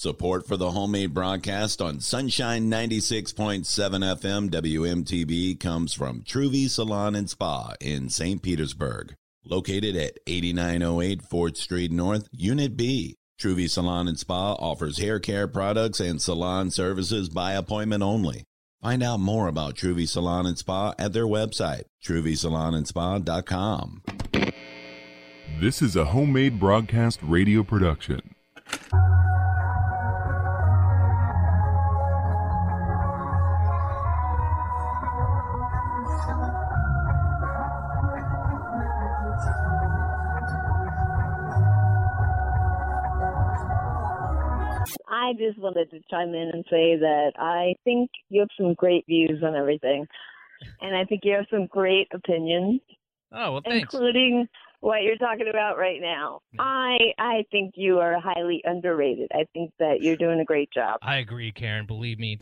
Support for the homemade broadcast on Sunshine 96.7 FM WMTB comes from Truvy Salon and Spa in St. Petersburg. Located at 8908 4th Street North, Unit B. Truvy Salon and Spa offers hair care products and salon services by appointment only. Find out more about Truvy Salon and Spa at their website, TruvySalonandSpa.com. This is a homemade broadcast radio production. I just wanted to chime in and say that I think you have some great views on everything. And I think you have some great opinions. Oh, well, thanks. Including what you're talking about right now. I think you are highly underrated. I think that you're doing a great job. I agree, Karen. Believe me.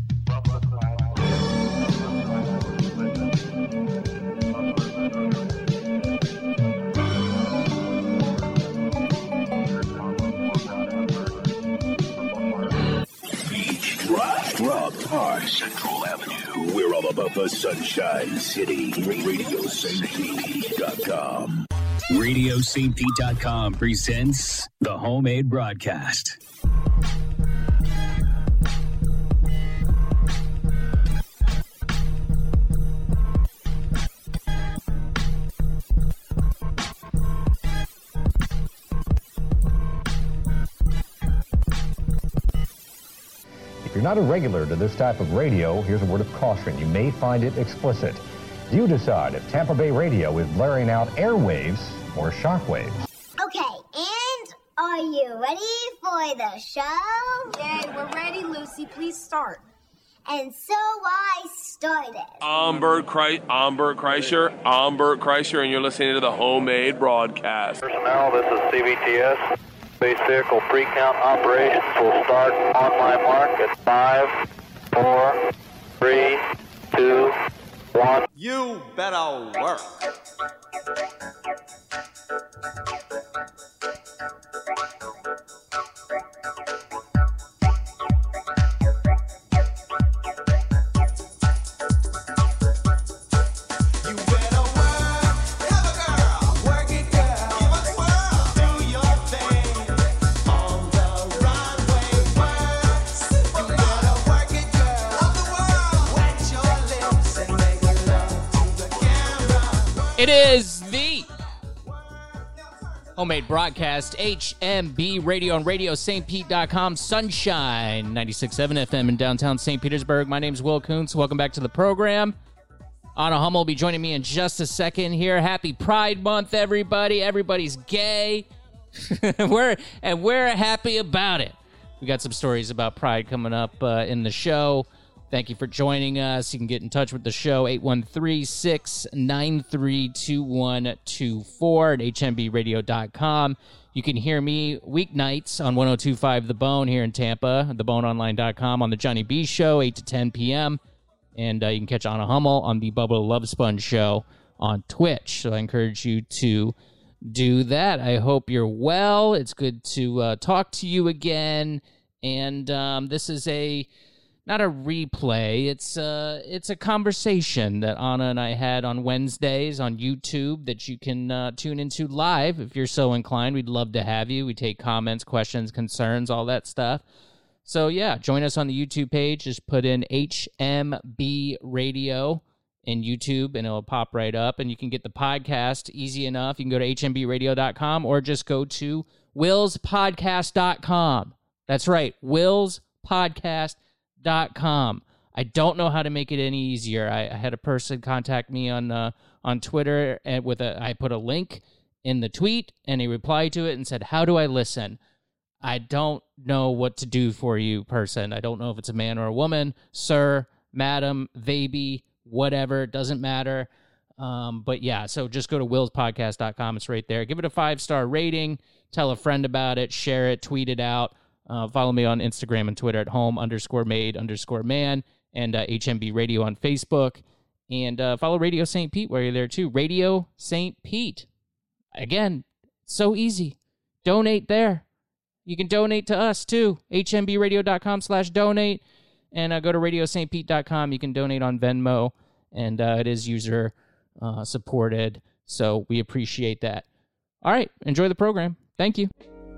Rock Park, Central Avenue. We're all about the Sunshine City. RadioStPete.com. RadioStPete.com presents the homemade broadcast. If you're not a regular to this type of radio, here's a word of caution. You may find it explicit. You decide if Tampa Bay radio is blaring out airwaves or shockwaves. Okay, and are you ready for the show? Yay, we're ready, Lucy. Please start. And so I started. I'm Bert Kreischer, and you're listening to the homemade broadcast. Personnel, this is CBTS. Space vehicle pre-count operations will start on my mark at 5, 4, 3, 2, 1. You better work. It is the homemade broadcast, HMB Radio on RadioStPete.com, Sunshine 96.7 FM in downtown St. Petersburg. My name's Will Kuntz. Welcome back to the program. Anna Hummel will be joining me in just a second here. Happy Pride Month, everybody. Everybody's gay. we're happy about it. We got some stories about Pride coming up in the show. Thank you for joining us. You can get in touch with the show, 813-693-2124 at hmbradio.com. You can hear me weeknights on 102.5 The Bone here in Tampa, theboneonline.com, on the Johnny B Show, 8 to 10 p.m. And you can catch Anna Hummel on the Bubba Love Sponge Show on Twitch. So I encourage you to do that. I hope you're well. It's good to talk to you again. And this is not a replay. It's a conversation that Anna and I had on Wednesdays on YouTube that you can tune into live if you're so inclined. We'd love to have you. We take comments, questions, concerns, all that stuff. So yeah, join us on the YouTube page. Just put in HMB Radio in YouTube and it'll pop right up. And you can get the podcast easy enough. You can go to hmbradio.com or just go to willspodcast.com. That's right, willspodcast.com. I don't know how to make it any easier. I had a person contact me on Twitter and I put a link in the tweet and he replied to it and said, "How do I listen?" I don't know what to do for you, person. I don't know if it's a man or a woman, sir, madam, baby, whatever. It doesn't matter. But yeah, so just go to willspodcast.com. It's right there. Give it a 5-star rating. Tell a friend about it. Share it. Tweet it out. Follow me on Instagram and Twitter at home_made_man and HMB Radio on Facebook. And follow Radio St. Pete while you're there too. Radio St. Pete. Again, so easy. Donate there. you can donate to us too. hmbradio.com/donate. And go to radiostpete.com. You can donate on Venmo. And it is user supported. So we appreciate that. All right. Enjoy the program. Thank you.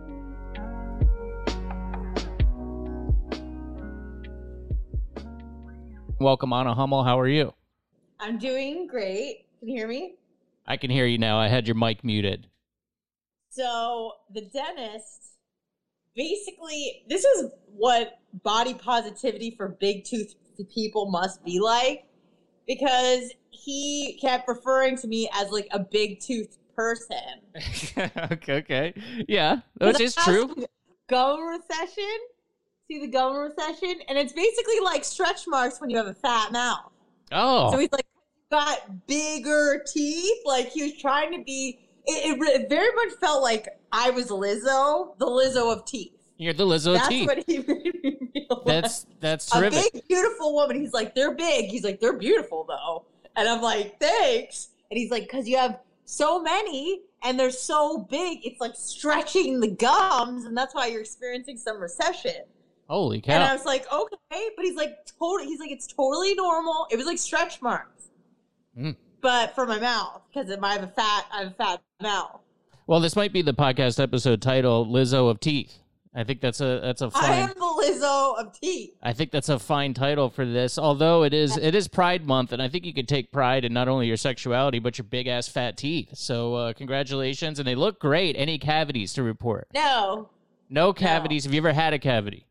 Welcome, Anna Hummel. How are you? I'm doing great. Can you hear me? I can hear you now. I had your mic muted. So the dentist, basically, this is what body positivity for big tooth people must be like, because he kept referring to me as like a big tooth person. Okay. Yeah, which is true. Gum recession. See the gum recession? And it's basically like stretch marks when you have a fat mouth. Oh. So he's like, got bigger teeth. Like he was trying to be, it very much felt like I was Lizzo, the Lizzo of teeth. You're the Lizzo of teeth. That's what he made me realize. That's terrific. A big, beautiful woman. He's like, they're big. He's like, they're beautiful though. And I'm like, thanks. And he's like, because you have so many and they're so big, it's like stretching the gums, and that's why you're experiencing some recession. Holy cow. And I was like, okay. But he's like, it's totally normal. It was like stretch marks. But for my mouth, because I have a fat mouth. Well, this might be the podcast episode title, Lizzo of Teeth. I think that's a fine. I am the Lizzo of teeth. I think that's a fine title for this. Although it is Pride Month, and I think you could take pride in not only your sexuality but your big ass fat teeth. So congratulations, and they look great. Any cavities to report? No cavities. Have you ever had a cavity?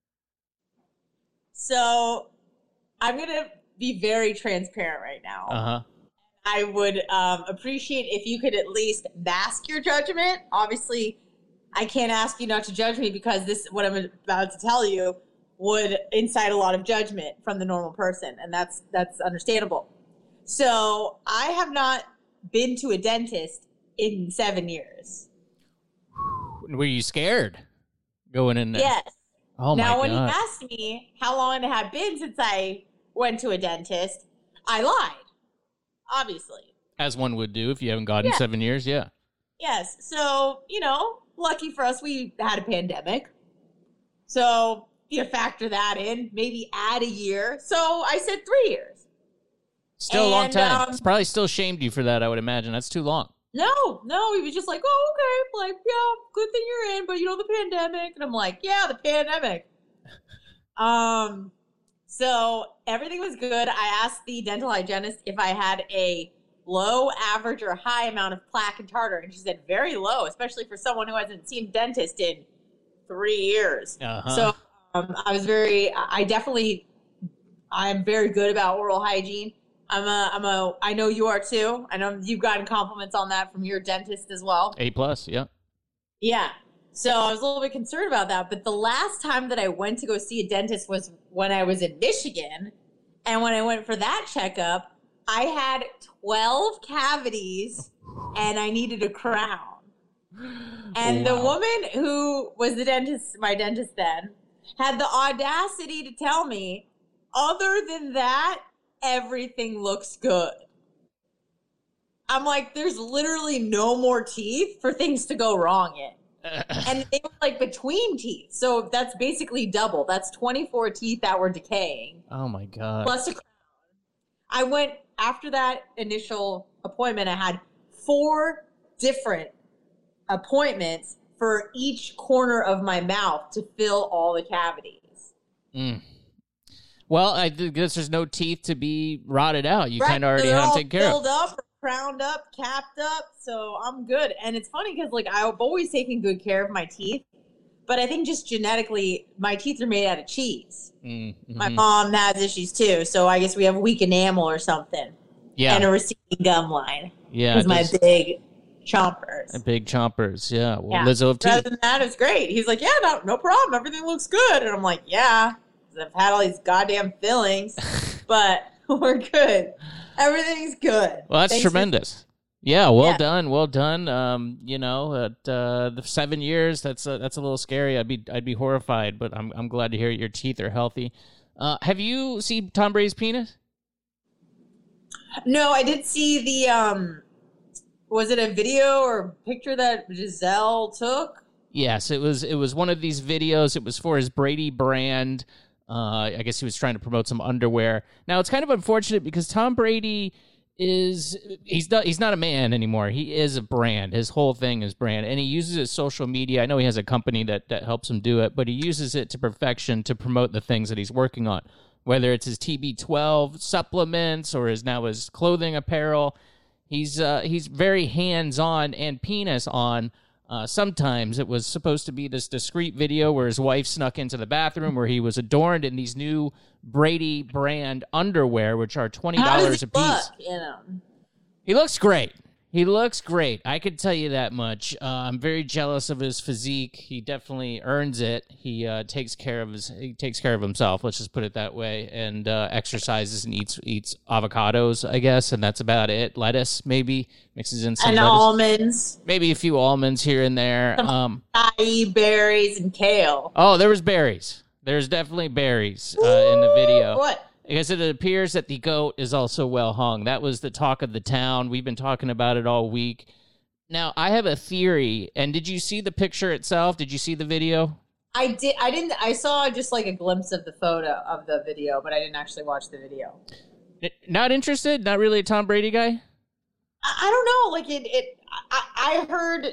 So I'm gonna be very transparent right now. I would appreciate if you could at least mask your judgment. Obviously, I can't ask you not to judge me because what I'm about to tell you would incite a lot of judgment from the normal person, and that's understandable. So I have not been to a dentist in 7 years. Were you scared going in there? Yes. Oh my God. Now, when he asked me how long it had been since I went to a dentist, I lied. Obviously. As one would do if you haven't gone in 7 years, yeah. Yes. So, lucky for us, we had a pandemic. So, you factor that in, maybe add a year. So, I said 3 years. Still a long time. It's probably still shamed you for that, I would imagine. That's too long. No, he was just like, oh, okay. Like, yeah, good thing you're in, but the pandemic. And I'm like, yeah, the pandemic. So everything was good. I asked the dental hygienist if I had a low, average, or high amount of plaque and tartar. And she said very low, especially for someone who hasn't seen a dentist in 3 years. So I'm very good about oral hygiene. I know you are too. I know you've gotten compliments on that from your dentist as well. A+, yeah. Yeah. So I was a little bit concerned about that. But the last time that I went to go see a dentist was when I was in Michigan. And when I went for that checkup, I had 12 cavities and I needed a crown. And the woman who was my dentist then, had the audacity to tell me, other than that, everything looks good. I'm like, there's literally no more teeth for things to go wrong in. And they were like between teeth. So that's basically double. That's 24 teeth that were decaying. Oh my God. Plus a crown. I went, after that initial appointment, I had 4 different appointments for each corner of my mouth to fill all the cavities. Well, I guess there's no teeth to be rotted out. You kind of already have them taken care of. Filled up, crowned up, capped up, so I'm good. And it's funny because I've always taken good care of my teeth, but I think just genetically, my teeth are made out of cheese. Mm-hmm. My mom has issues too, so I guess we have weak enamel or something. Yeah. And a receding gum line. Yeah. Because my big chompers. Big chompers, yeah. Well, yeah. Lizzo of teeth. Other than that, it's great. He's like, yeah, no problem. Everything looks good. And I'm like, yeah, I've had all these goddamn fillings, but we're good. Everything's good. Well, that's tremendous. Yeah, well done. At the 7 years, that's a little scary. I'd be horrified, but I'm glad to hear your teeth are healthy. Have you seen Tom Brady's penis? No, I did see the was it a video or picture that Giselle took? Yes, it was one of these videos. It was for his Brady brand. I guess he was trying to promote some underwear. Now, it's kind of unfortunate because Tom Brady he's not a man anymore. He is a brand. His whole thing is brand, and he uses his social media. I know he has a company that helps him do it, but he uses it to perfection to promote the things that he's working on, whether it's his TB12 supplements or his clothing apparel. He's very hands-on and penis on. Sometimes it was supposed to be this discreet video where his wife snuck into the bathroom where he was adorned in these new Brady brand underwear, which are $20 a piece. He looks great. He looks great. I can tell you that much. I'm very jealous of his physique. He definitely earns it. He takes care of himself. Let's just put it that way. And exercises and eats avocados, I guess, and that's about it. Lettuce, maybe mixes in some and lettuce. Almonds. Maybe a few almonds here and there. Acai berries and kale. Oh, there was berries. There's definitely berries in the video. What? Because it appears that the goat is also well hung. That was the talk of the town. We've been talking about it all week. Now, I have a theory. And did you see the picture itself? Did you see the video? I didn't. I saw just like a glimpse of the photo of the video, but I didn't actually watch the video. Not interested? Not really a Tom Brady guy? I don't know. Like I heard.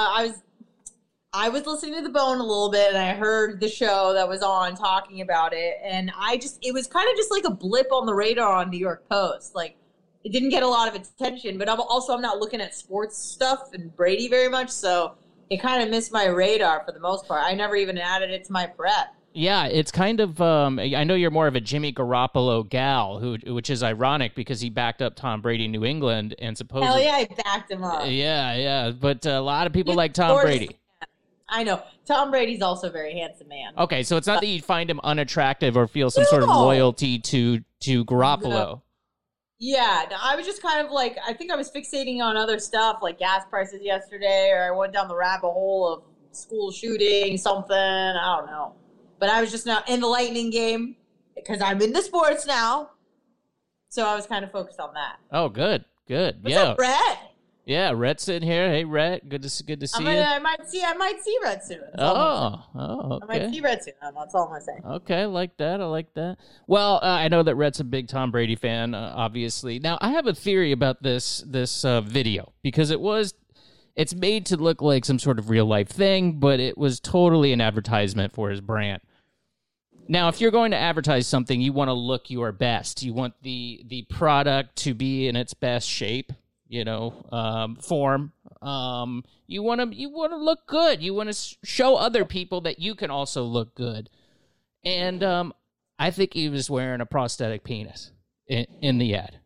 I was listening to The Bone a little bit, and I heard the show that was on talking about it, and it was kind of just like a blip on the radar on New York Post. Like, it didn't get a lot of attention, but I'm not looking at sports stuff and Brady very much, so it kind of missed my radar for the most part. I never even added it to my prep. Yeah, it's kind of, I know you're more of a Jimmy Garoppolo gal, which is ironic because he backed up Tom Brady in New England, and supposedly... Hell yeah, I backed him up. Yeah, but a lot of people like Tom Brady. I know. Tom Brady's also a very handsome man. Okay, so it's not that you find him unattractive or feel some sort of loyalty to Garoppolo. No. Yeah, no, I was just kind of like, I think I was fixating on other stuff like gas prices yesterday, or I went down the rabbit hole of school shooting, something. I don't know. But I was just now in the Lightning game because I'm in the sports now. So I was kind of focused on that. Oh, good. What's up, Brett? Yeah, Rhett's sitting here. Hey, Rhett, good to see you. I might see Rhett soon. Okay. I might see Rhett soon. That's all I'm saying. Okay, I like that. Well, I know that Rhett's a big Tom Brady fan, obviously. Now, I have a theory about this video because it's made to look like some sort of real life thing, but it was totally an advertisement for his brand. Now, if you're going to advertise something, you want to look your best. You want the product to be in its best shape. Form. You want to look good. You want to show other people that you can also look good. And I think he was wearing a prosthetic penis in the ad.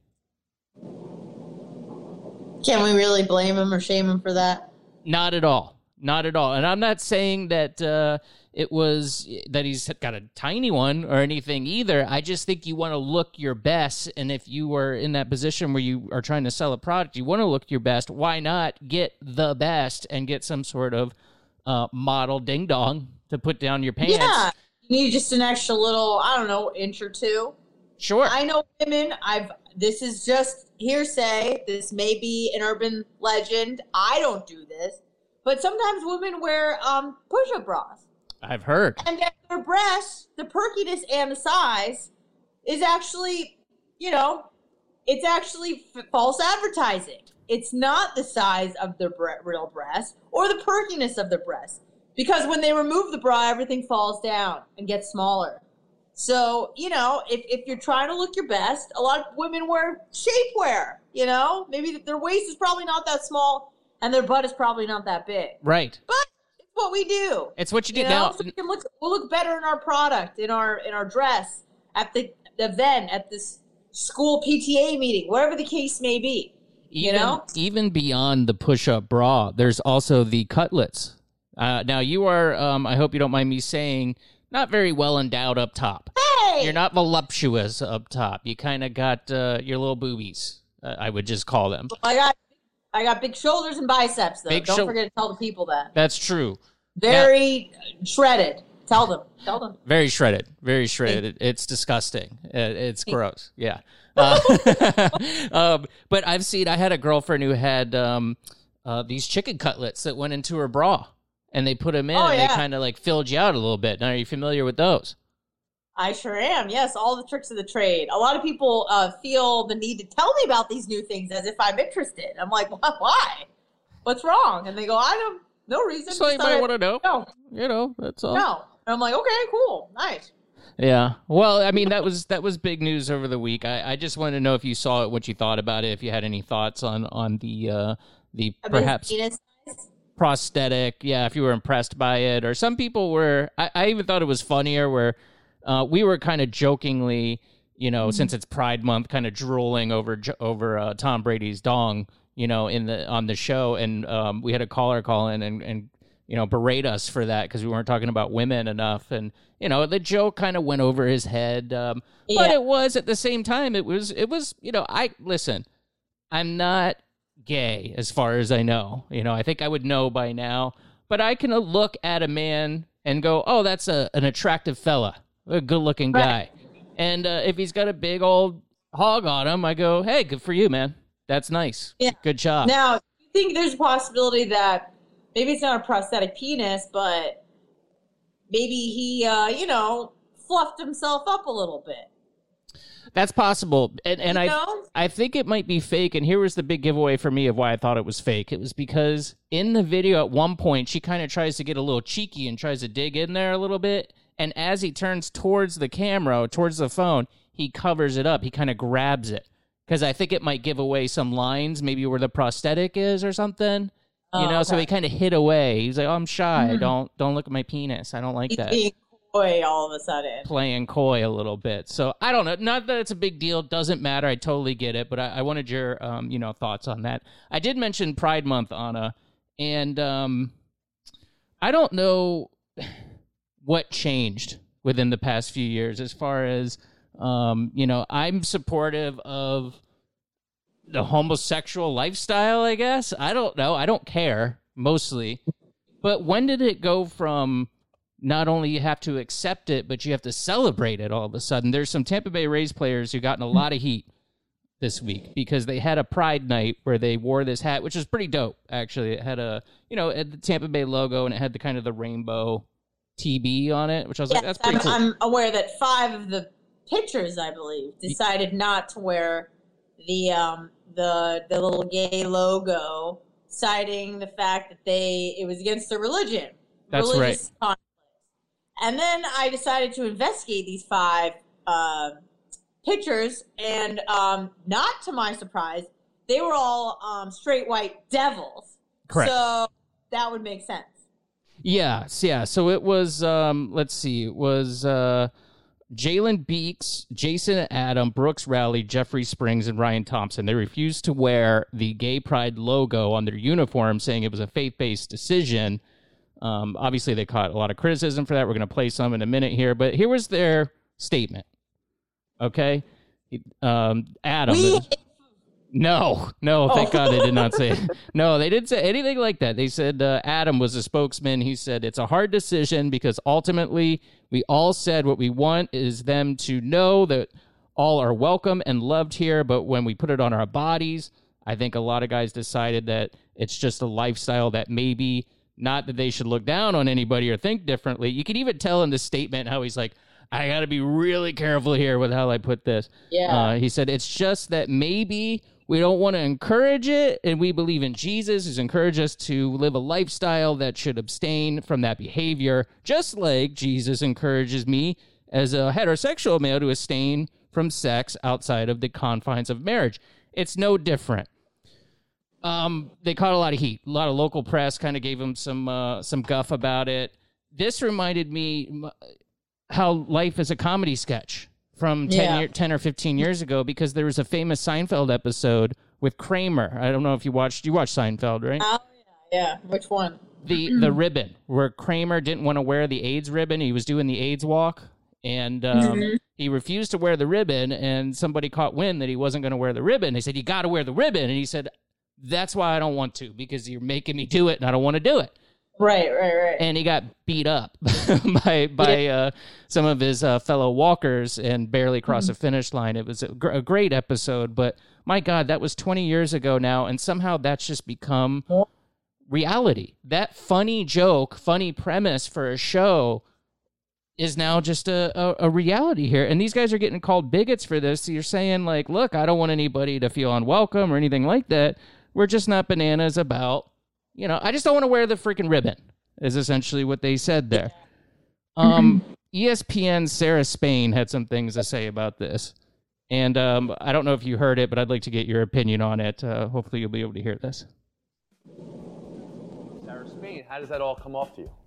Can we really blame him or shame him for that? Not at all. And I'm not saying that it was that he's got a tiny one or anything either. I just think you want to look your best. And if you are in that position where you are trying to sell a product, you want to look your best. Why not get the best and get some sort of model ding dong to put down your pants? Yeah, you need just an extra little, I don't know, inch or two. Sure. I know women, this is just hearsay. This may be an urban legend. I don't do this. But sometimes women wear push-up bras. I've heard. And their breasts, the perkiness and the size is actually, it's actually false advertising. It's not the size of their real breast or the perkiness of their breast. Because when they remove the bra, everything falls down and gets smaller. So, if you're trying to look your best, a lot of women wear shapewear, Maybe their waist is probably not that small and their butt is probably not that big. Right. But it's what we do. It's what you do now. now. So we'll look better in our product, in our dress, at the event, at this school PTA meeting, wherever the case may be. Even beyond the push-up bra, there's also the cutlets. Now you are, I hope you don't mind me saying, not very well endowed up top. Hey! You're not voluptuous up top. You kind of got your little boobies, I would just call them. I got big shoulders and biceps, though. Don't forget to tell the people that. That's true. Very shredded. Tell them. Very shredded. It's disgusting. It's gross. Yeah. But I had a girlfriend who had these chicken cutlets that went into her bra. and they put them in, Oh, and yeah. they kind of like filled you out a little bit. Now, are you familiar with those? I sure am. Yes, all the tricks of the trade. A lot of people feel the need to tell me about these new things as if I'm interested. I'm like, why? What's wrong? And they go, I don't, no reason. So you might want to know. No. You know, that's all. No. And I'm like, okay, cool, nice. Yeah. Well, I mean, that was big news over the week. I just wanted to know if you saw it, what you thought about it, if you had any thoughts on the perhaps prosthetic. Yeah, if you were impressed by it, or some people were. I even thought it was funnier where we were kind of jokingly, you know, since it's Pride Month, kind of drooling over Tom Brady's dong, you know, on the show, and we had a caller call in and you know, berate us for that because we weren't talking about women enough. And, you know, the joke kind of went over his head. But it was, at the same time, it was, you know, I'm not gay as far as I know. You know, I think I would know by now. But I can look at a man and go, oh, that's an attractive fella, a good-looking guy. And if he's got a big old hog on him, I go, hey, good for you, man. That's nice. Yeah. Good job. Now, do you think there's a possibility that maybe it's not a prosthetic penis, but maybe he, you know, fluffed himself up a little bit? That's possible. And I think it might be fake. And here was the big giveaway for me of why I thought it was fake. It was because in the video at one point, she kind of tries to get a little cheeky and tries to dig in there a little bit. And as he turns towards the camera, towards the phone, he covers it up. He kind of grabs it. Because I think it might give away some lines, maybe where the prosthetic is or something. You know, so he kind of hid away. He was like, oh, I'm shy. Don't look at my penis. I don't like that. Being coy all of a sudden. Playing coy a little bit. So I don't know. Not that it's a big deal. Doesn't matter. I totally get it. But I wanted your, you know, thoughts on that. I did mention Pride Month, Anna. And I don't know what changed within the past few years as far as, you know, I'm supportive of the homosexual lifestyle, I guess. I don't know. I don't care, mostly. But when did it go from not only you have to accept it, but you have to celebrate it all of a sudden? There's some Tampa Bay Rays players who got in a lot of heat this week because they had a Pride night where they wore this hat, which was pretty dope, actually. It had a, you know, it had the Tampa Bay logo, and it had the kind of the rainbow TB on it, which I was like, that's pretty cool. I'm aware that 5 of the pitchers, I believe, decided not to wear the little gay logo, citing the fact that it was against their religion. That's religious right. conflict. And then I decided to investigate these 5 pitchers, and not to my surprise, they were all straight white devils. Correct. So that would make sense. Yeah. So it was, let's see, it was Jalen Beeks, Jason Adam, Brooks Rowley, Jeffrey Springs, and Ryan Thompson. They refused to wear the Gay Pride logo on their uniform, saying it was a faith-based decision. Obviously, they caught a lot of criticism for that. We're going to play some in a minute here, but here was their statement. Okay? Adam. No, thank God they did not say it. No, they didn't say anything like that. They said Adam was a spokesman. He said, it's a hard decision because ultimately we all said what we want is them to know that all are welcome and loved here. But when we put it on our bodies, I think a lot of guys decided that it's just a lifestyle that maybe not that they should look down on anybody or think differently. You can even tell in the statement how he's like, I got to be really careful here with how I put this. Yeah. He said, it's just that maybe we don't want to encourage it, and we believe in Jesus, who's encouraged us to live a lifestyle that should abstain from that behavior, just like Jesus encourages me as a heterosexual male to abstain from sex outside of the confines of marriage. It's no different. They caught a lot of heat. A lot of local press kind of gave them some guff about it. This reminded me how life is a comedy sketch from 10 or 15 years ago, because there was a famous Seinfeld episode with Kramer. I don't know if you watched Seinfeld, right? Oh, yeah. Which one? The ribbon, where Kramer didn't want to wear the AIDS ribbon. He was doing the AIDS walk, and he refused to wear the ribbon, and somebody caught wind that he wasn't going to wear the ribbon. They said, you got to wear the ribbon. And he said, that's why I don't want to, because you're making me do it, and I don't want to do it. Right. And he got beat up by some of his fellow walkers and barely crossed the finish line. It was a great episode, but my God, that was 20 years ago now, and somehow that's just become reality. That funny joke, funny premise for a show is now just a reality here. And these guys are getting called bigots for this. So you're saying, like, look, I don't want anybody to feel unwelcome or anything like that. We're just not bananas about, I just don't want to wear the freaking ribbon, is essentially what they said there. ESPN's Sarah Spain had some things to say about this. And I don't know if you heard it, but I'd like to get your opinion on it. Hopefully you'll be able to hear this. Sarah Spain, how does that all come off to you?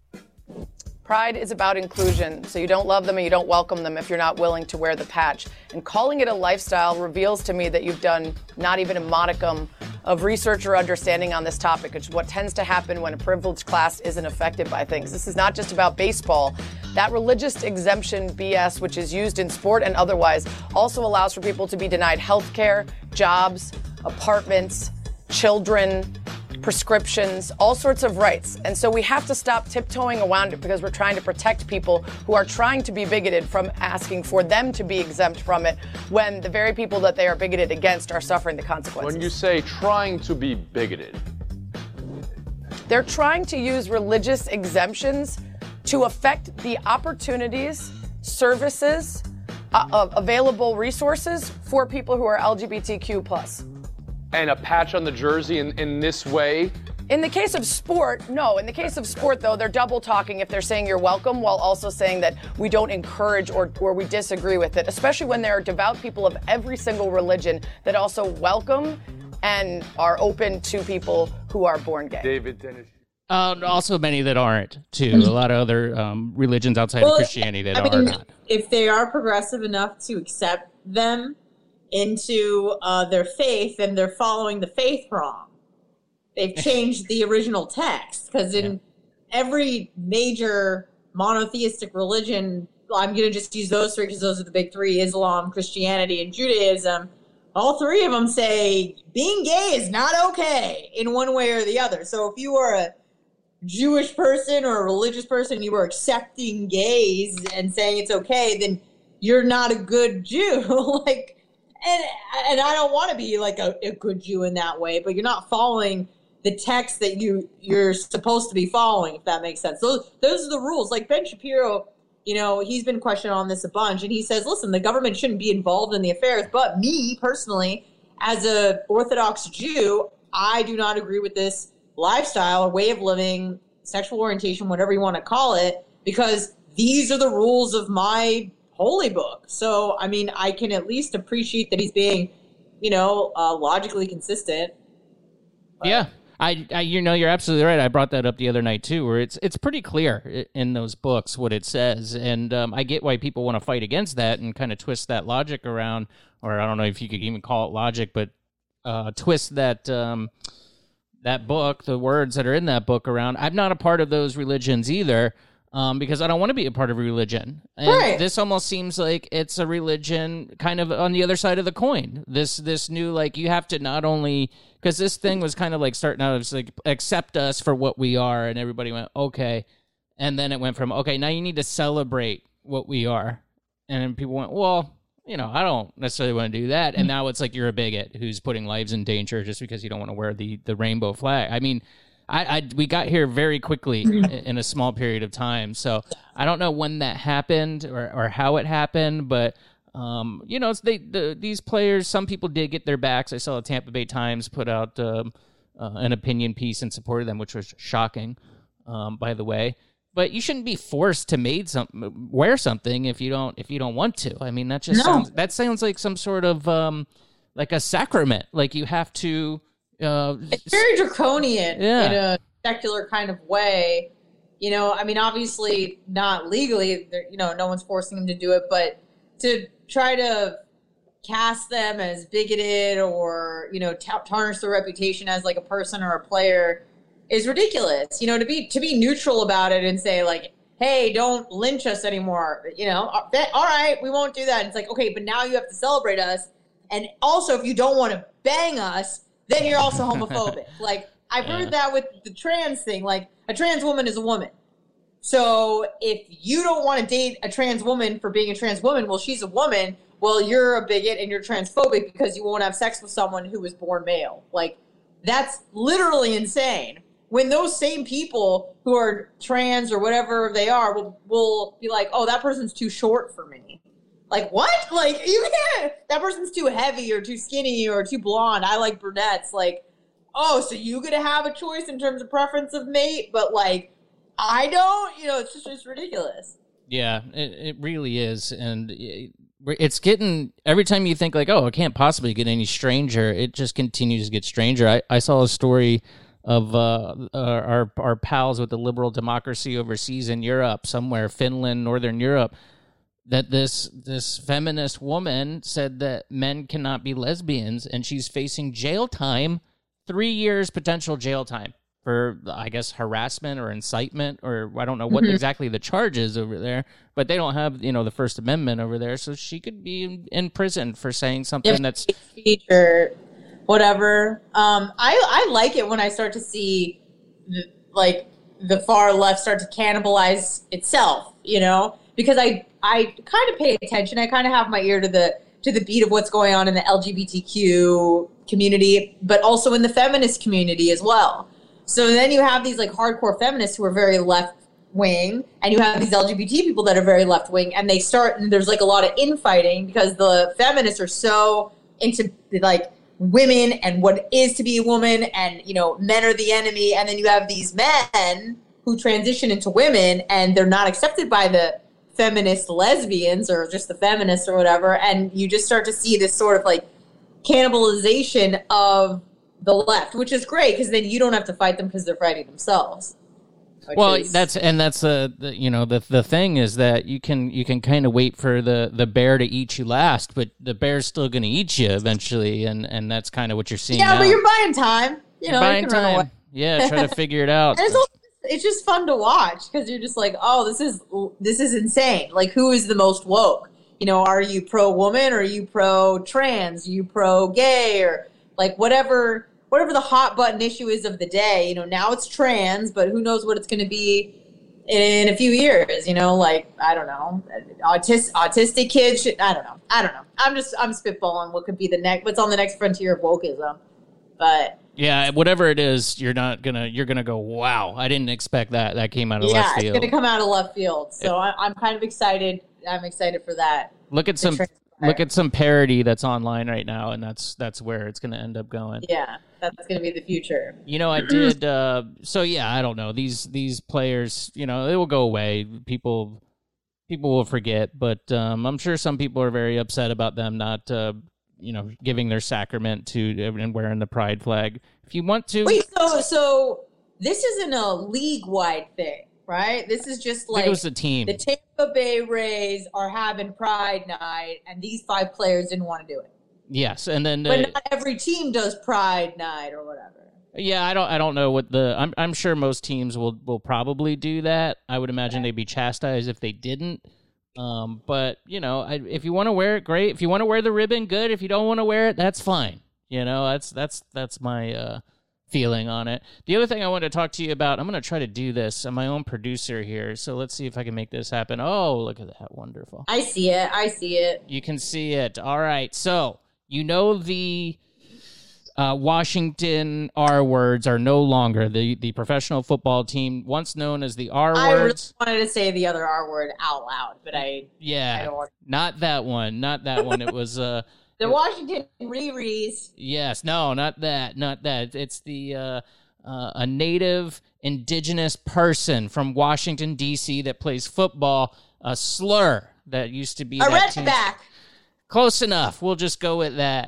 Pride is about inclusion, so you don't love them and you don't welcome them if you're not willing to wear the patch. And calling it a lifestyle reveals to me that you've done not even a modicum of research or understanding on this topic, which is what tends to happen when a privileged class isn't affected by things. This is not just about baseball. That religious exemption BS, which is used in sport and otherwise, also allows for people to be denied health care, jobs, apartments, children, prescriptions, all sorts of rights. And so we have to stop tiptoeing around it because we're trying to protect people who are trying to be bigoted from asking for them to be exempt from it when the very people that they are bigoted against are suffering the consequences. When you say trying to be bigoted, they're trying to use religious exemptions to affect the opportunities, services, available resources for people who are LGBTQ+. And a patch on the jersey in this way? In the case of sport, no. In the case of sport, though, they're double talking if they're saying you're welcome while also saying that we don't encourage or we disagree with it, especially when there are devout people of every single religion that also welcome and are open to people who are born gay. David Dennis. Also many that aren't, too. A lot of other religions outside of Christianity that are not. If they are progressive enough to accept them into their faith, and they're following the faith wrong. They've changed the original text, because in every major monotheistic religion, I'm going to just use those three because those are the big three: Islam, Christianity, and Judaism. All three of them say being gay is not okay in one way or the other. So if you are a Jewish person or a religious person, you are accepting gays and saying it's okay, then you're not a good Jew. And I don't want to be like a good Jew in that way, but you're not following the text that you're supposed to be following, if that makes sense. Those are the rules. Like Ben Shapiro, he's been questioned on this a bunch, and he says, listen, the government shouldn't be involved in the affairs, but me personally, as a Orthodox Jew, I do not agree with this lifestyle or way of living, sexual orientation, whatever you want to call it, because these are the rules of my holy book. So, I mean, I can at least appreciate that he's being, logically consistent. Yeah. You're absolutely right. I brought that up the other night too, where it's pretty clear in those books what it says. And I get why people want to fight against that and kind of twist that logic around, or I don't know if you could even call it logic, but twist that, that book, the words that are in that book around. I'm not a part of those religions either. Because I don't want to be a part of a religion. And right. This almost seems like it's a religion kind of on the other side of the coin. This new, like, you have to not only, because this thing was kind of like starting out as like, accept us for what we are, and everybody went, okay. And then it went from, okay, now you need to celebrate what we are. And then people went, well, I don't necessarily want to do that. And now it's like you're a bigot who's putting lives in danger just because you don't want to wear the rainbow flag. I mean, we got here very quickly in a small period of time, so I don't know when that happened or how it happened, but these players, some people did get their backs. I saw the Tampa Bay Times put out an opinion piece in support of them, which was shocking, by the way. But you shouldn't be forced to wear something if you don't want to. I mean, that sounds like some sort of like a sacrament. Like you have to. It's very draconian in a secular kind of way. I mean, obviously not legally, no one's forcing them to do it, but to try to cast them as bigoted or, tarnish their reputation as like a person or a player is ridiculous. To be neutral about it and say like, hey, don't lynch us anymore. All right, we won't do that. And it's like, okay, but now you have to celebrate us. And also, if you don't want to bang us, then you're also homophobic. Like, I've heard that with the trans thing. Like, a trans woman is a woman. So if you don't want to date a trans woman for being a trans woman, well, she's a woman. Well, you're a bigot and you're transphobic because you won't have sex with someone who was born male. Like, that's literally insane. when those same people who are trans or whatever they are will be like, oh, that person's too short for me. Like, what? Like, you can't. That person's too heavy or too skinny or too blonde. I like brunettes. Like, oh, so you get to have a choice in terms of preference of mate, but, like, I don't? You know, it's just ridiculous. Yeah, it really is. And it's getting, every time you think, like, oh, it can't possibly get any stranger, it just continues to get stranger. I saw a story of our pals with the liberal democracy overseas in Europe, somewhere, Finland, Northern Europe, that this feminist woman said that men cannot be lesbians, and she's facing jail time, 3 years potential jail time for, I guess, harassment or incitement, or I don't know what exactly the charge is over there, but they don't have, the First Amendment over there, so she could be in prison for saying something that's speech or whatever. I like it when I start to see the far left start to cannibalize itself, because I kind of pay attention. I kind of have my ear to the beat of what's going on in the LGBTQ community, but also in the feminist community as well. So then you have these like hardcore feminists who are very left wing, and you have these LGBT people that are very left wing, and there's like a lot of infighting because the feminists are so into like women and what it is to be a woman, and men are the enemy, and then you have these men who transition into women and they're not accepted by the feminist lesbians or just the feminists or whatever, and you just start to see this sort of like cannibalization of the left, which is great because then you don't have to fight them because they're fighting themselves. Well, that's the thing is that you can kind of wait for the bear to eat you last, but the bear's still going to eat you eventually, and that's kind of what you're seeing. Yeah, now. But you're buying time. You're buying time. Yeah, try to figure it out. And it's just fun to watch because you're just like, oh, this is insane. Like, who is the most woke? Are you pro woman or are you pro trans? Are you pro gay or like whatever the hot button issue is of the day? Now it's trans, but who knows what it's going to be in a few years? Like, I don't know, autistic kids. I don't know. I'm spitballing what could be what's on the next frontier of wokeism, but. Yeah, whatever it is, you're gonna go, wow, I didn't expect that. That came out of left field. Yeah, it's gonna come out of left field. So I'm kind of excited. I'm excited for that. Look at some parody that's online right now, and that's where it's gonna end up going. Yeah, that's gonna be the future. I did. So yeah, I don't know. These players, it will go away. People will forget, but I'm sure some people are very upset about them not. Giving their sacrament to and wearing the pride flag. If you want to... Wait, so this isn't a league-wide thing, right? This is just like... it was the team. The Tampa Bay Rays are having Pride Night, and these 5 players didn't want to do it. Yes, and then... But not every team does Pride Night or whatever. Yeah, I don't know what the... I'm sure most teams will probably do that. I would imagine they'd be chastised if they didn't. But if you want to wear it, great. If you want to wear the ribbon, good. If you don't want to wear it, that's fine. That's my feeling on it. The other thing I wanted to talk to you about, I'm going to try to do this. I'm my own producer here, so let's see if I can make this happen. Oh, look at that. Wonderful. I see it. You can see it. All right. So, the Washington R words are no longer the professional football team, once known as the R words. I really wanted to say the other R word out loud, but I don't want to. Not that one. It was the Washington Riri's. Yes, no, not that. It's the a native indigenous person from Washington D.C. that plays football. A slur that used to be a redback. Close enough. We'll just go with that.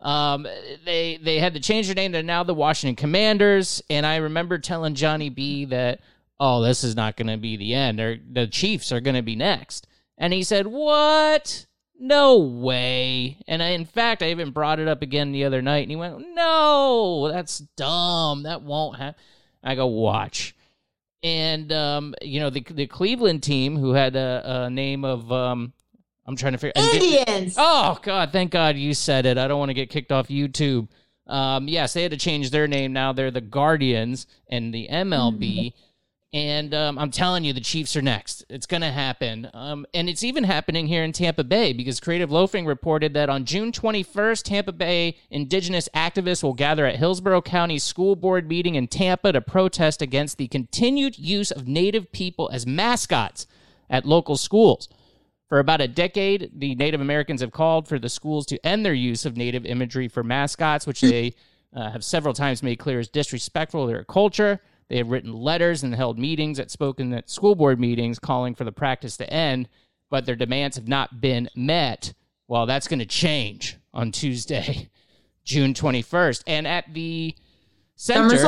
They had to change their name to now the Washington Commanders, and I remember telling Johnny B that, oh, this is not going to be the end. The Chiefs are going to be next. And he said, what? No way. And in fact, I even brought it up again the other night, and he went, no, that's dumb. That won't happen. I go, watch. And, the Cleveland team, who had a name of... I'm trying to figure... Indians! Oh, God, thank God you said it. I don't want to get kicked off YouTube. Yes, they had to change their name. Now they're the Guardians and the MLB. And I'm telling you, the Chiefs are next. It's going to happen. And it's even happening here in Tampa Bay because Creative Loafing reported that on June 21st, Tampa Bay indigenous activists will gather at Hillsborough County School Board meeting in Tampa to protest against the continued use of Native people as mascots at local schools. For about a decade, the Native Americans have called for the schools to end their use of Native imagery for mascots, which they have several times made clear is disrespectful to their culture. They have written letters and held meetings spoken at school board meetings calling for the practice to end, but their demands have not been met. Well, that's going to change on Tuesday, June 21st. And at the center,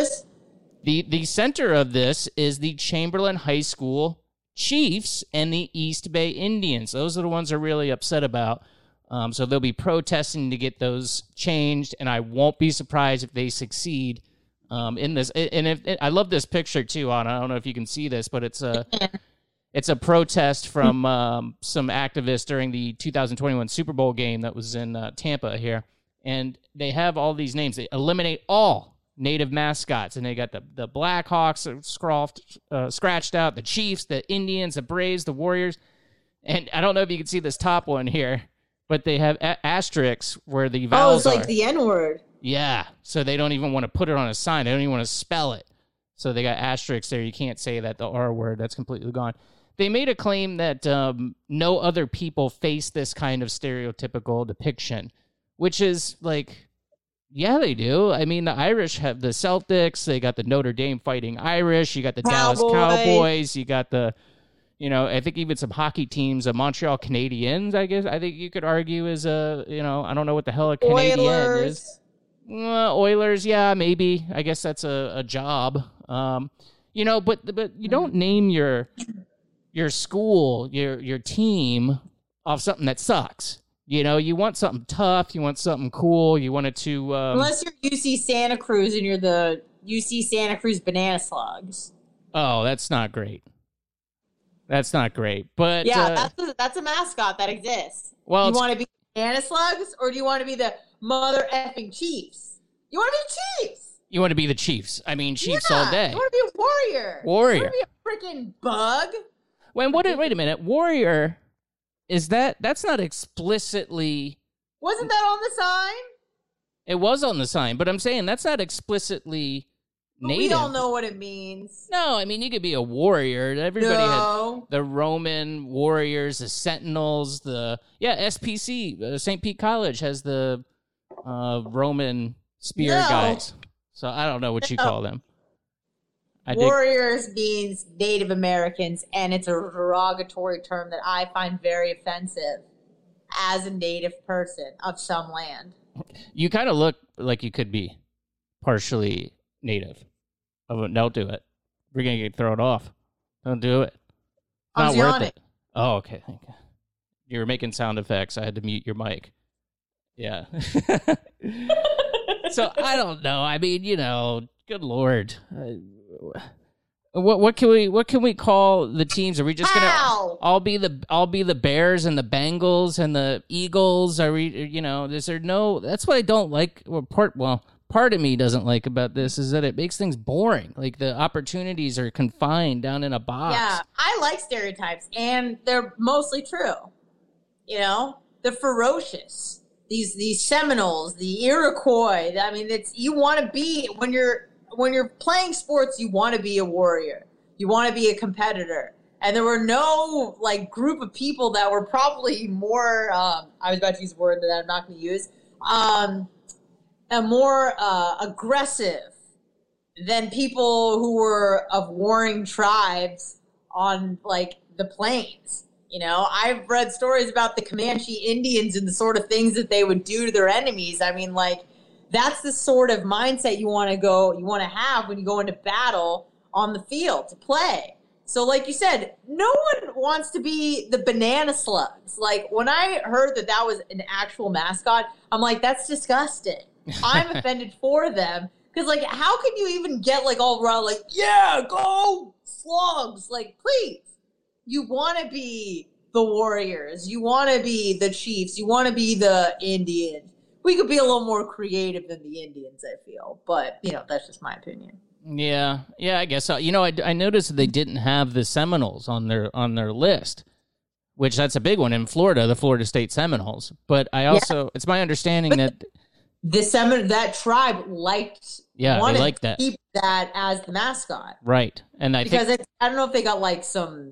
the center of this is the Chamberlain High School Chiefs and the East Bay Indians. Those are the ones they're really upset about. So they'll be protesting to get those changed, and I won't be surprised if they succeed in this. And I love this picture too, Anna. I don't know if you can see this, but it's a protest from some activists during the 2021 Super Bowl game that was in Tampa here, and they have all these names. They eliminate all Native mascots, and they got the Blackhawks scratched out, the Chiefs, the Indians, the Braves, the Warriors, and I don't know if you can see this top one here, but they have asterisks where the vowels it's like are. the N-word. Yeah, so they don't even want to put it on a sign. They don't even want to spell it. So they got asterisks there. You can't say that, the R word. That's completely gone. They made a claim that no other people face this kind of stereotypical depiction, which is like, yeah, they do. I mean, the Irish have the Celtics. They got the Notre Dame Fighting Irish. You got the Dallas Cowboys. You got the, I think even some hockey teams, Montreal Canadiens, I guess. I think you could argue is I don't know what the hell a Canadien is. Oilers, yeah, maybe. I guess that's a job. But you don't name your school, your team off something that sucks. You want something tough, you want something cool, you want it to unless you're UC Santa Cruz and you're the UC Santa Cruz Banana Slugs. Oh, that's not great. That's not great. But yeah, that's a mascot that exists. Well, you want to be Banana Slugs or do you want to be the mother effing Chiefs? You want to be Chiefs. You want to be the Chiefs. I mean, Chiefs all day. You want to be a warrior. You want to be a freaking bug. Wait a minute. Warrior, that's not explicitly... Wasn't that on the sign? It was on the sign, but I'm saying that's not explicitly native. We don't know what it means. No, I mean, you could be a warrior. Everybody had the Roman warriors, the Sentinels, SPC, St. Pete College has the Roman spear guys. So I don't know what you call them. Warriors means Native Americans, and it's a derogatory term that I find very offensive as a Native person of some land. You kind of look like you could be partially Native. Oh, don't do it. We're going to get thrown off. Don't do it. Not worth it. Oh, okay. Thank you. You were making sound effects. I had to mute your mic. Yeah. So I don't know. I mean, good Lord. What can we call the teams? Are we just gonna all be the Bears and the Bengals and the Eagles? Are we? Is there no? That's what I don't like. Part of me doesn't like about this is that it makes things boring. Like the opportunities are confined down in a box. Yeah, I like stereotypes, and they're mostly true. They're ferocious. These Seminoles, the Iroquois. I mean, you want to be when you're playing sports, you want to be a warrior. You want to be a competitor. And there were no group of people that were probably more. I was about to use a word that I'm not going to use. More aggressive than people who were of warring tribes on the plains. I've read stories about the Comanche Indians and the sort of things that they would do to their enemies. I mean, that's the sort of mindset you want to have when you go into battle on the field to play. So like you said, no one wants to be the Banana Slugs. When I heard that was an actual mascot, I'm like, that's disgusting. I'm offended for them. Because, how can you even get, all raw, yeah, go Slugs. Please. You want to be the Warriors. You want to be the Chiefs. You want to be the Indians. We could be a little more creative than the Indians, I feel. But, that's just my opinion. Yeah, I guess so. You know, I noticed they didn't have the Seminoles on their list, which that's a big one in Florida, the Florida State Seminoles. But I also, it's my understanding that that tribe they liked that. Keep that as the mascot, right? And I think I don't know if they got like some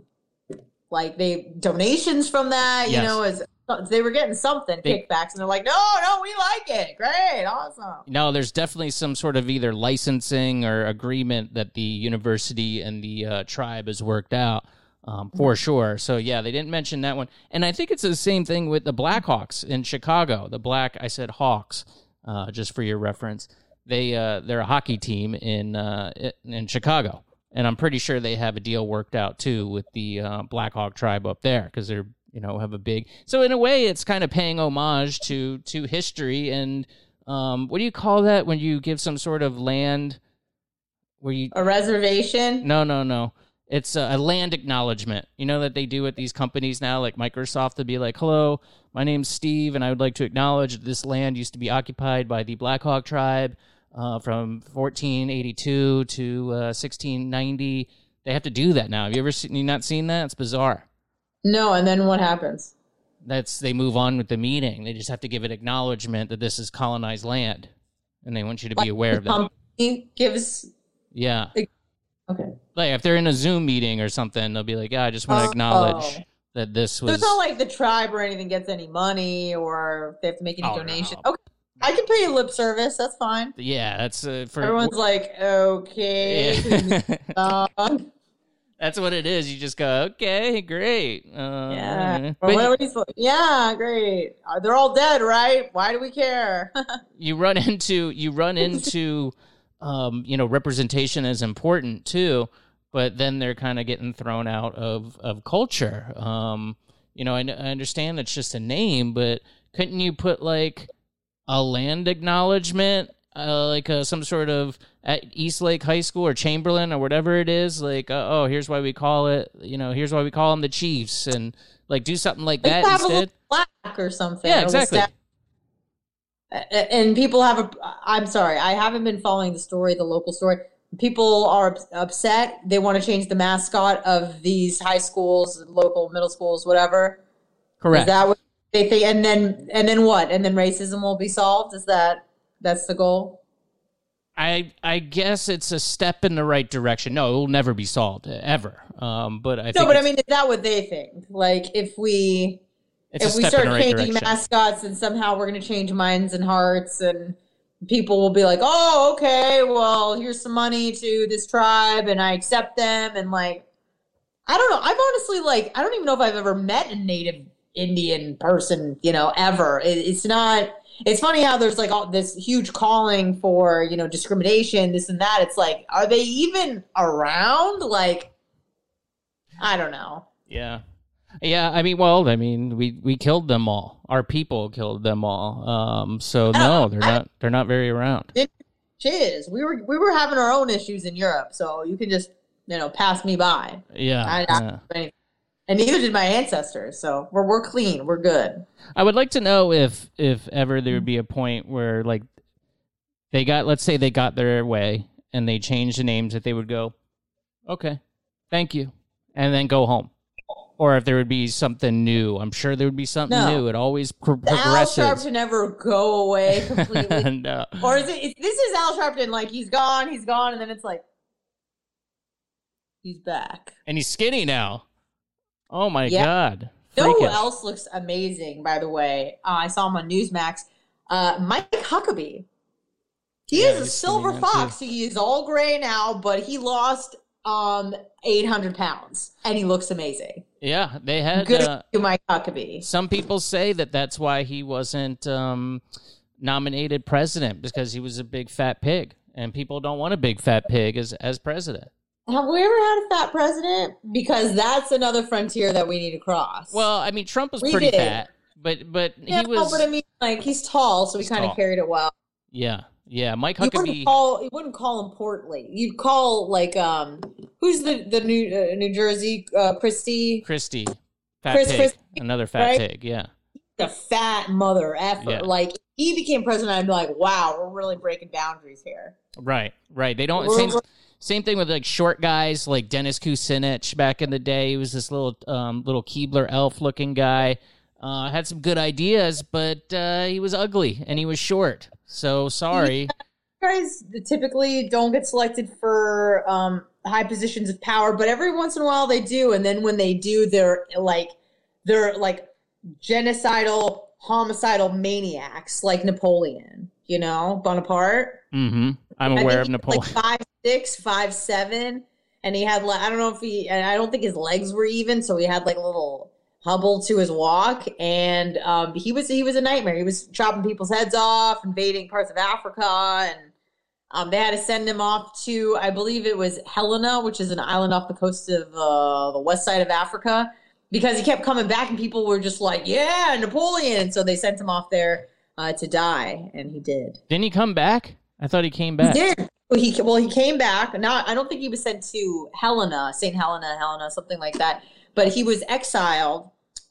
donations from that. Yes. You know, as they were getting something kickbacks, and they're like, no, we like it, great, awesome. No, there's definitely some sort of either licensing or agreement that the university and the tribe has worked out. For sure. So, yeah, they didn't mention that one. And I think it's the same thing with the Blackhawks in Chicago. I said Hawks, just for your reference. They're a hockey team in Chicago. And I'm pretty sure they have a deal worked out, too, with the Blackhawk tribe up there because they're, have a big... So, in a way, it's kind of paying homage to history. And what do you call that when you give some sort of land where you... A reservation? No. It's a land acknowledgement, that they do at these companies now, like Microsoft, to be like, hello, my name's Steve, and I would like to acknowledge that this land used to be occupied by the Blackhawk tribe from 1482 to 1690. They have to do that now. Have you not seen that? It's bizarre. No, and then what happens? They move on with the meeting. They just have to give an acknowledgement that this is colonized land, and they want you to be aware of that. Company gives... Yeah. Okay. Like if they're in a Zoom meeting or something, they'll be like, "Yeah, I just want to acknowledge that this was." So it's not like the tribe or anything gets any money or they have to make any donation. No. Okay, I can pay you lip service. That's fine. Yeah, that's for everyone's like, okay. Yeah. That's what it is. You just go, okay, great. Yeah. Yeah, great. They're all dead, right? Why do we care? You run into. Representation is important too, but then they're kind of getting thrown out of culture. I understand it's just a name, but couldn't you put like a land acknowledgement, some sort of at Eastlake High School or Chamberlain or whatever it is, like, here's why we call it, here's why we call them the Chiefs, and like do something like that instead. A plaque or something. Yeah, exactly. And people I'm sorry, I haven't been following the local story. People are upset. They want to change the mascot of these high schools, local middle schools, whatever. Correct. Is that what they think? And then what? And then racism will be solved? That's the goal? I guess it's a step in the right direction. No, it will never be solved, ever. But I mean, is that what they think? Like, if we start changing mascots and somehow we're going to change minds and hearts and people will be like, oh, okay, well, here's some money to this tribe and I accept them. And like, I don't know. I've honestly, I don't even know if I've ever met a native Indian person, ever. It's funny how there's like all this huge calling for, discrimination, this and that. It's like, are they even around? Like, I don't know. Yeah. Yeah, we killed them all. Our people killed them all. So no, they're not very around. Cheers. We were having our own issues in Europe, so you can just pass me by. Yeah. And neither did my ancestors. So we're clean. We're good. I would like to know if ever there would be a point where like let's say they got their way and they changed the names, that they would go, okay, thank you, and then go home. Or if there would be something new. I'm sure there would be something new. It always progresses. Al Sharpton never go away completely. No. Or this is Al Sharpton, like he's gone, and then it's like he's back. And he's skinny now. Oh my God. You know who else looks amazing, by the way? I saw him on Newsmax. Mike Huckabee. He is a silver fox. He is all gray now, but he lost 800 pounds, and he looks amazing. Yeah, they had good Mike Huckabee. Some people say that's why he wasn't nominated president, because he was a big fat pig, and people don't want a big fat pig as president. Have we ever had a fat president? Because that's another frontier that we need to cross. Well, I mean, Trump was pretty fat, but he was. But I mean, like he's tall, so he kind of carried it well. Yeah. Yeah, Mike Huckabee. You wouldn't call him portly. You'd call like who's the New Jersey Christie? Fat pig. Christie, another fat pig. Yeah. a fat mother effer. Yeah. Like, if he became president, I'd be like, wow, we're really breaking boundaries here. Right. They don't. Same thing with like short guys like Dennis Kucinich back in the day. He was this little Keebler elf looking guy. Had some good ideas, but he was ugly and he was short. So sorry. Guys typically don't get selected for high positions of power, but every once in a while they do. And then when they do, they're like genocidal, homicidal maniacs like Napoleon. You know, Bonaparte. Mm-hmm. I'm aware of Napoleon. Like 5'6", 5'7", and he had like I don't think his legs were even, so he had like a little hubble to his walk, and he was a nightmare. He was chopping people's heads off, invading parts of Africa, and they had to send him off to, I believe it was Helena, which is an island off the coast of the west side of Africa, because he kept coming back, and people were just like, "Yeah, Napoleon!" So they sent him off there to die, and he did. Didn't he come back? I thought he came back. He did. He came back. Now, I don't think he was sent to Helena, St. Helena, something like that. But he was exiled,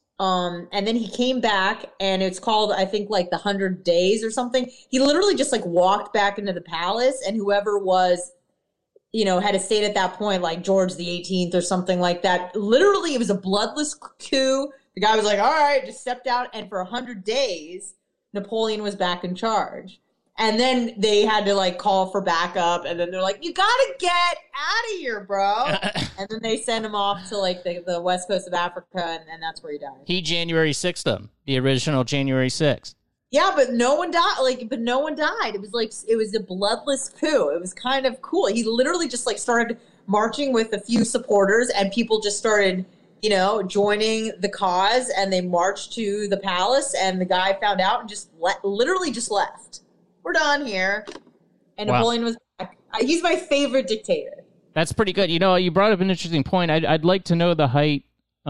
and then he came back, and it's called, I think, like the 100 Days or something. He literally just like walked back into the palace, and whoever was, had a state at that point, like George the 18th or something like that. Literally, it was a bloodless coup. The guy was like, "All right," just stepped out, and for 100 days, Napoleon was back in charge. And then they had to like call for backup, and then they're like, "You gotta get out of here, bro!" And then they sent him off to like the west coast of Africa, and that's where he died. He January 6th them, the original January 6th. Yeah, but no one died. But no one died. It was a bloodless coup. It was kind of cool. He literally just like started marching with a few supporters, and people just started, joining the cause, and they marched to the palace, and the guy found out and just literally just left. We're done here. And wow. Napoleon was back. He's my favorite dictator. That's pretty good. You brought up an interesting point. I'd like to know the height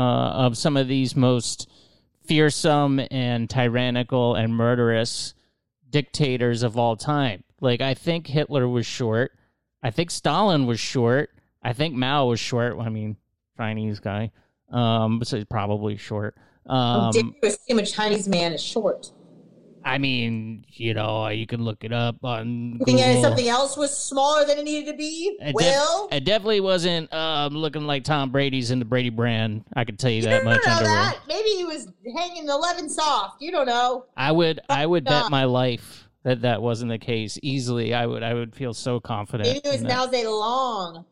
of some of these most fearsome and tyrannical and murderous dictators of all time. Like, I think Hitler was short. I think Stalin was short. I think Mao was short. I mean, Chinese guy. So he's probably short. Assume a Chinese man is short. I mean, you can look it up on Google. You think something else was smaller than it needed to be? It definitely wasn't looking like Tom Brady's in the Brady brand. I can tell you that much. That. Maybe he was hanging 11 soft. You don't know. I would bet my life that wasn't the case. Easily, I would feel so confident. Maybe it was Mao Zedong.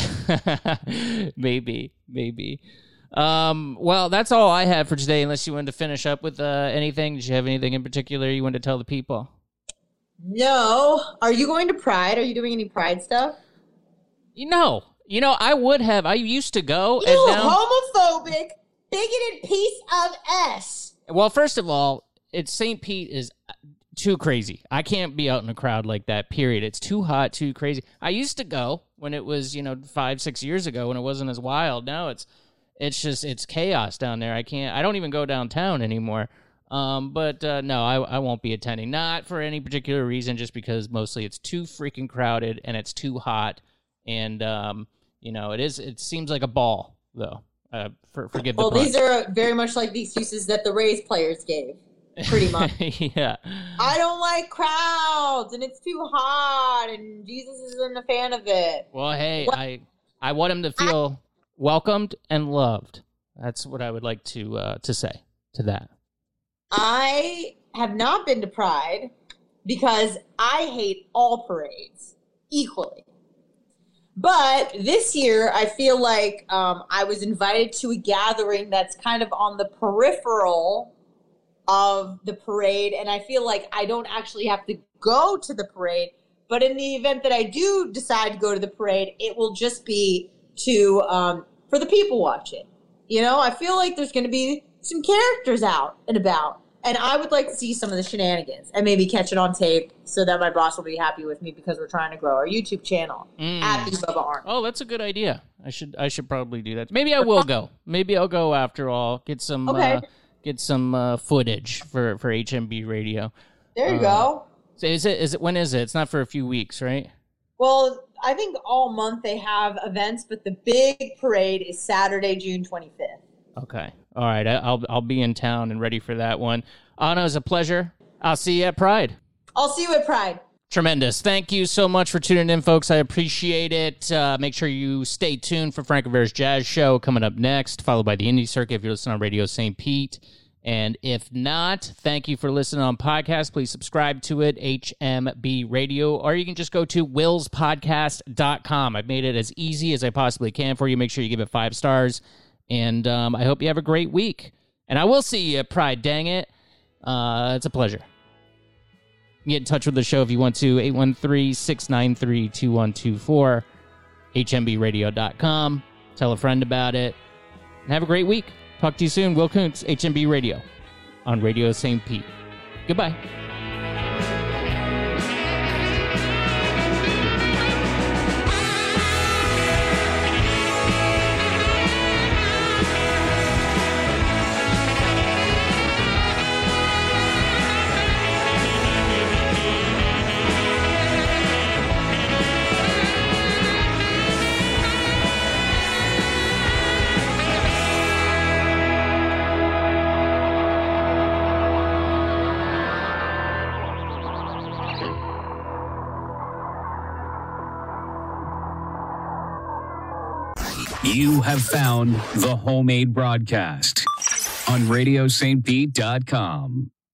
Maybe. Well, that's all I had for today, unless you wanted to finish up with anything. Did you have anything in particular you wanted to tell the people? No. Are you going to Pride? Are you doing any Pride stuff? I would have. I used to go. You homophobic, bigoted piece of S. Well, first of all, St. Pete is too crazy. I can't be out in a crowd like that, period. It's too hot, too crazy. I used to go when it was, 5-6 years ago when it wasn't as wild. Now it's chaos down there. I don't even go downtown anymore. But no, I won't be attending. Not for any particular reason, just because mostly it's too freaking crowded and it's too hot. And, it seems like a ball, though. Forgive the pun. Well, these are very much like the excuses that the Rays players gave, pretty much. Yeah. I don't like crowds, and it's too hot, and Jesus isn't a fan of it. Well, hey, I want him to feel welcomed and loved. That's what I would like to say to that. I have not been to Pride because I hate all parades equally. But this year, I feel like I was invited to a gathering that's kind of on the peripheral of the parade, and I feel like I don't actually have to go to the parade. But in the event that I do decide to go to the parade, it will just be to for the people watch it. I feel like there's going to be some characters out and about, and I would like to see some of the shenanigans and maybe catch it on tape so that my boss will be happy with me, because we're trying to grow our YouTube channel at the Bubba Army. Oh, that's a good idea. I should probably do that. Maybe I will go. Maybe I'll go after all. Get some footage for HMB Radio. There you go. So is it when is it? It's not for a few weeks, right? Well, I think all month they have events, but the big parade is Saturday, June 25th. Okay. All right, I'll be in town and ready for that one. Anna, it was a pleasure. I'll see you at Pride. I'll see you at Pride. Tremendous. Thank you so much for tuning in, folks. I appreciate it. Make sure you stay tuned for Frank Rivera's Jazz Show coming up next, followed by the Indie Circuit if you're listening on Radio St. Pete. And if not, thank you for listening on podcast. Please subscribe to it, HMB Radio, or you can just go to willspodcast.com. I've made it as easy as I possibly can for you. Make sure you give it 5 stars. And I hope you have a great week. And I will see you at Pride, dang it. It's a pleasure. Get in touch with the show if you want to, 813-693-2124, hmbradio.com. Tell a friend about it. And have a great week. Talk to you soon. Will Kuntz, HMB Radio, on Radio St. Pete. Goodbye. You have found the Homemade Broadcast on RadioSt.Pete.com.